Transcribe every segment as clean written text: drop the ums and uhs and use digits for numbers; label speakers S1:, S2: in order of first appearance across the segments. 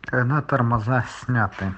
S1: На тормоза сняты.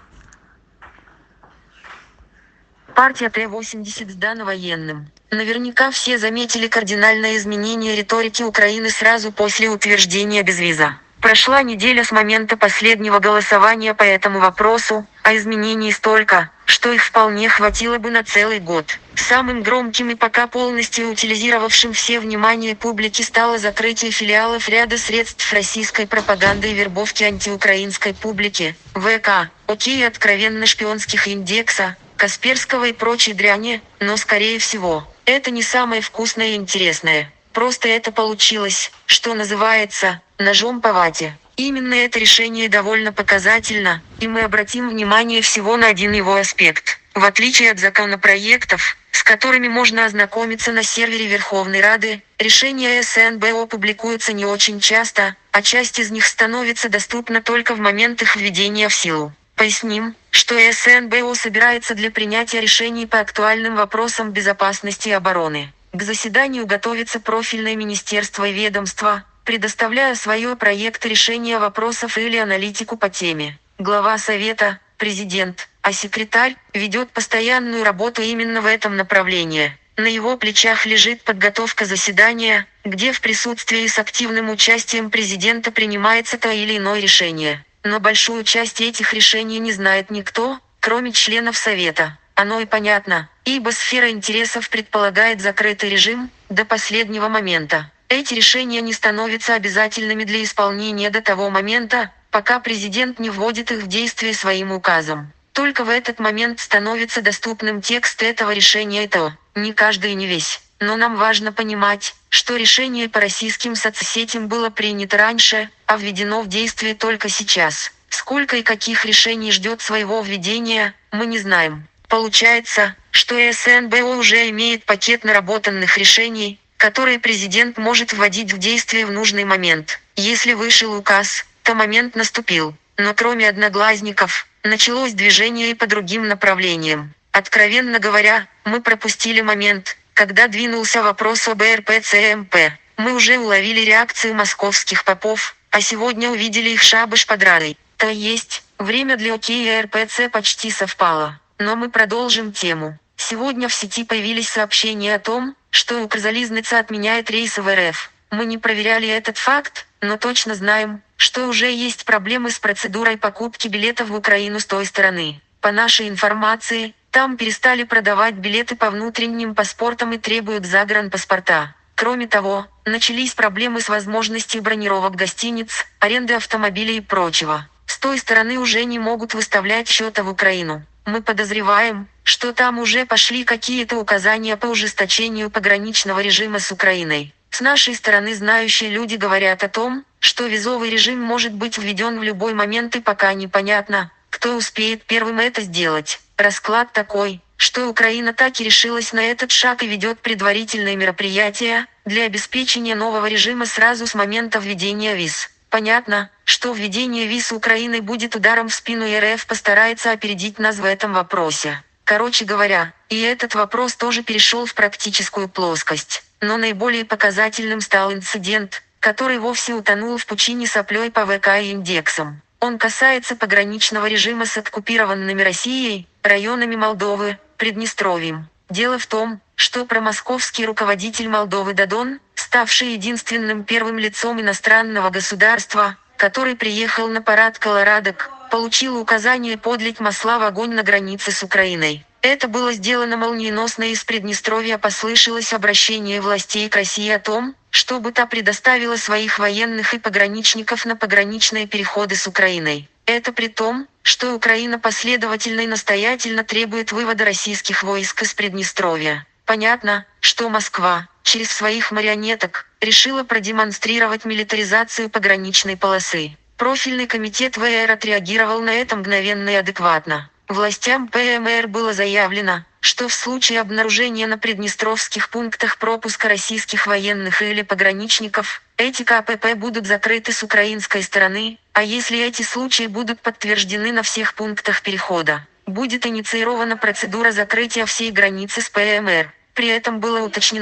S2: Партия Т-80 сдана военным. Наверняка все заметили кардинальное изменение риторики Украины сразу после утверждения безвиза. Прошла неделя с момента последнего голосования по этому вопросу, а изменений столько, что их вполне хватило бы на целый год. Самым громким и пока полностью утилизировавшим все внимание публики стало закрытие филиалов ряда средств российской пропаганды и вербовки антиукраинской публики, ВК, ОК и откровенно шпионских индекса, Касперского и прочей дряни, но скорее всего, это не самое вкусное и интересное. Просто это получилось, что называется, ножом по вате. Именно это решение довольно показательно, и мы обратим внимание всего на один его аспект. В отличие от законопроектов, с которыми можно ознакомиться на сервере Верховной Рады, решения СНБО публикуются не очень часто, а часть из них становится доступна только в момент их введения в силу. Поясним, что СНБО собирается для принятия решений по актуальным вопросам безопасности и обороны. К заседанию готовится профильное министерство и ведомство, предоставляя свои проекты решения вопросов или аналитику по теме. Глава Совета, президент, а секретарь, ведет постоянную работу именно в этом направлении. На его плечах лежит подготовка заседания, где в присутствии с активным участием президента принимается то или иное решение. Но большую часть этих решений не знает никто, кроме членов Совета. Оно и понятно, ибо сфера интересов предполагает закрытый режим до последнего момента. Эти решения не становятся обязательными для исполнения до того момента, пока президент не вводит их в действие своим указом. Только в этот момент становится доступным текст этого решения, и то не каждый и не весь. Но нам важно понимать, что решение по российским соцсетям было принято раньше, а введено в действие только сейчас. Сколько и каких решений ждет своего введения, мы не знаем. Получается, что СНБО уже имеет пакет наработанных решений, которые президент может вводить в действие в нужный момент. Если вышел указ, то момент наступил. Но кроме одноглазников, началось движение и по другим направлениям. Откровенно говоря, мы пропустили момент, когда двинулся вопрос об РПЦМП. Мы уже уловили реакцию московских попов, а сегодня увидели их шабаш под Радой. То есть, время для ОК и РПЦ почти совпало. Но мы продолжим тему. Сегодня в сети появились сообщения о том, что Укрзалізниця отменяет рейсы в РФ. Мы не проверяли этот факт, но точно знаем, что уже есть проблемы с процедурой покупки билетов в Украину с той стороны. По нашей информации, там перестали продавать билеты по внутренним паспортам и требуют загранпаспорта. Кроме того, начались проблемы с возможностью бронировок гостиниц, аренды автомобилей и прочего. С той стороны уже не могут выставлять счета в Украину. Мы подозреваем, что там уже пошли какие-то указания по ужесточению пограничного режима с Украиной. С нашей стороны знающие люди говорят о том, что визовый режим может быть введен в любой момент, и пока непонятно, кто успеет первым это сделать. Расклад такой, что Украина так и решилась на этот шаг и ведет предварительные мероприятия для обеспечения нового режима сразу с момента введения виз. Понятно, что введение виз Украиной будет ударом в спину, и РФ постарается опередить нас в этом вопросе. Короче говоря, и этот вопрос тоже перешел в практическую плоскость. Но наиболее показательным стал инцидент, который вовсе утонул в пучине соплей по ВК и индексам. Он касается пограничного режима с оккупированными Россией, районами Молдовы, Приднестровьем. Дело в том, что промосковский руководитель Молдовы Додон, ставший единственным первым лицом иностранного государства, который приехал на парад колорадок, получил указание подлить масла в огонь на границе с Украиной. Это было сделано молниеносно, и из Приднестровья послышалось обращение властей к России о том, чтобы та предоставила своих военных и пограничников на пограничные переходы с Украиной. Это при том, что Украина последовательно и настоятельно требует вывода российских войск из Приднестровья. Понятно, что Москва, через своих марионеток, решила продемонстрировать милитаризацию пограничной полосы. Профильный комитет ВР отреагировал на это мгновенно и адекватно. Властям ПМР было заявлено, что в случае обнаружения на приднестровских пунктах пропуска российских военных или пограничников, эти КПП будут закрыты с украинской стороны, а если эти случаи будут подтверждены на всех пунктах перехода, будет инициирована процедура закрытия всей границы с ПМР. При этом было уточнено,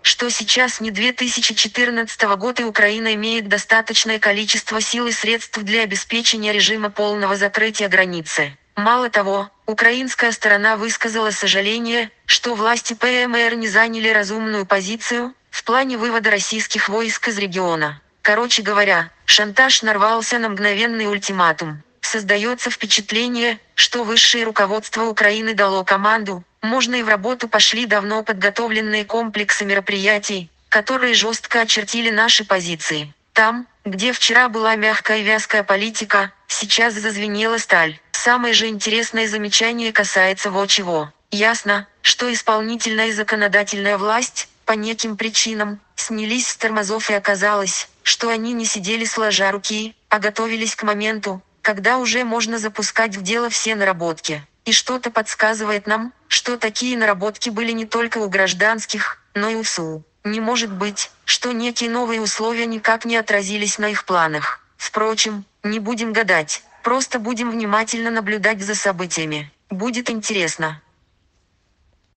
S2: что сейчас не 2014 год и Украина имеет достаточное количество сил и средств для обеспечения режима полного закрытия границы. Мало того, украинская сторона высказала сожаление, что власти ПМР не заняли разумную позицию в плане вывода российских войск из региона. Короче говоря, шантаж нарвался на мгновенный ультиматум. Создается впечатление, что высшее руководство Украины дало команду, можно и в работу пошли давно подготовленные комплексы мероприятий, которые жестко очертили наши позиции. Там, где вчера была мягкая и вязкая политика, сейчас зазвенела сталь. Самое же интересное замечание касается вот чего. Ясно, что исполнительная и законодательная власть, по неким причинам, снялись с тормозов и оказалось, что они не сидели сложа руки, а готовились к моменту, когда уже можно запускать в дело все наработки. И что-то подсказывает нам, что такие наработки были не только у гражданских, но и у ВСУ. Не может быть, что некие новые условия никак не отразились на их планах. Впрочем, не будем гадать, просто будем внимательно наблюдать за событиями. Будет интересно.